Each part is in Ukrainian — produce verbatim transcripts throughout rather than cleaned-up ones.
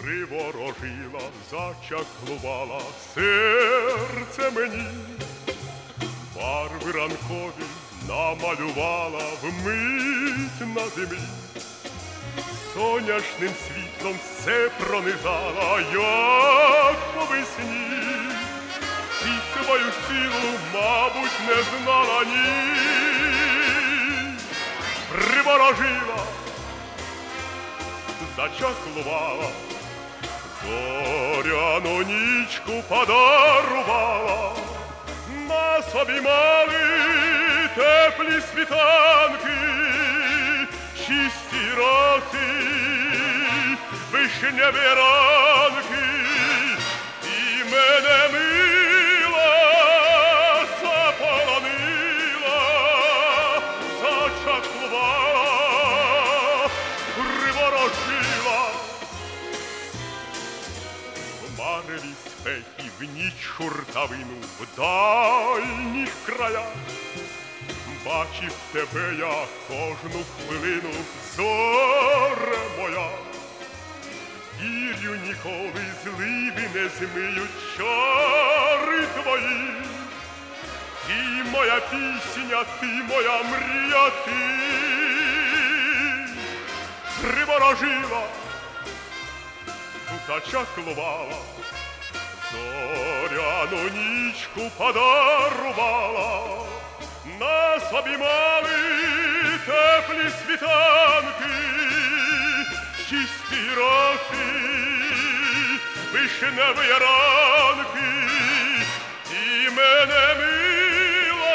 Приворожила, зачаклувала серце мені, барви ранкові намалювала вмить на землі. Сонячним світлом все пронизала, як по весні. І свою силу, мабуть, не знала ні. Приворожила, зачаклувала, зоряну нічку подарувала. На собі мали теплі світанки, чисті роси, вишневі ранки. І мене мила заполонила, зачаклувала, приворожила. В мареві спеки, в ніч хуртавину, в дальніх краях бачив тебе я кожну хвилину, зоре моя. Вірю, ніколи зливи не змиють чари твої. Ти моя пісня, ти моя мрія, ти приворожила, зачаклувала, зоряну нічку подарувала. На собі мали теплі світанки, чисті роси, вишневі ранки. І мене мила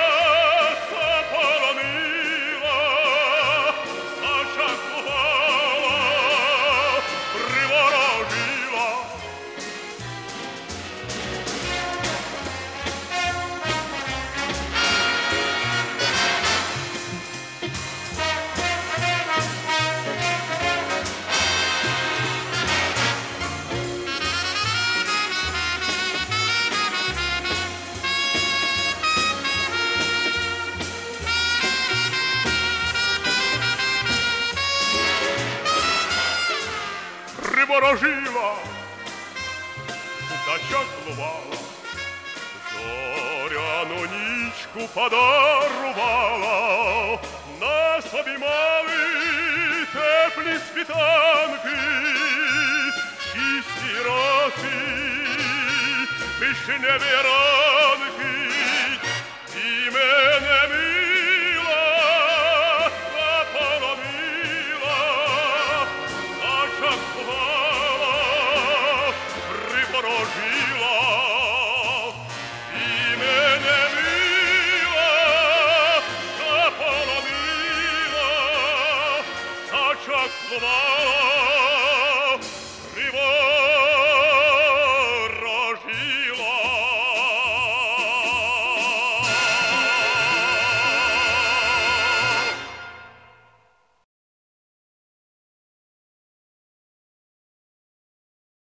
заполонила, зачаклувала, приворожила. Приворожила, зачаклувала, зоряну нічку подарувала. На собі мали теплі світанки, чисті роси, вишневі ранки.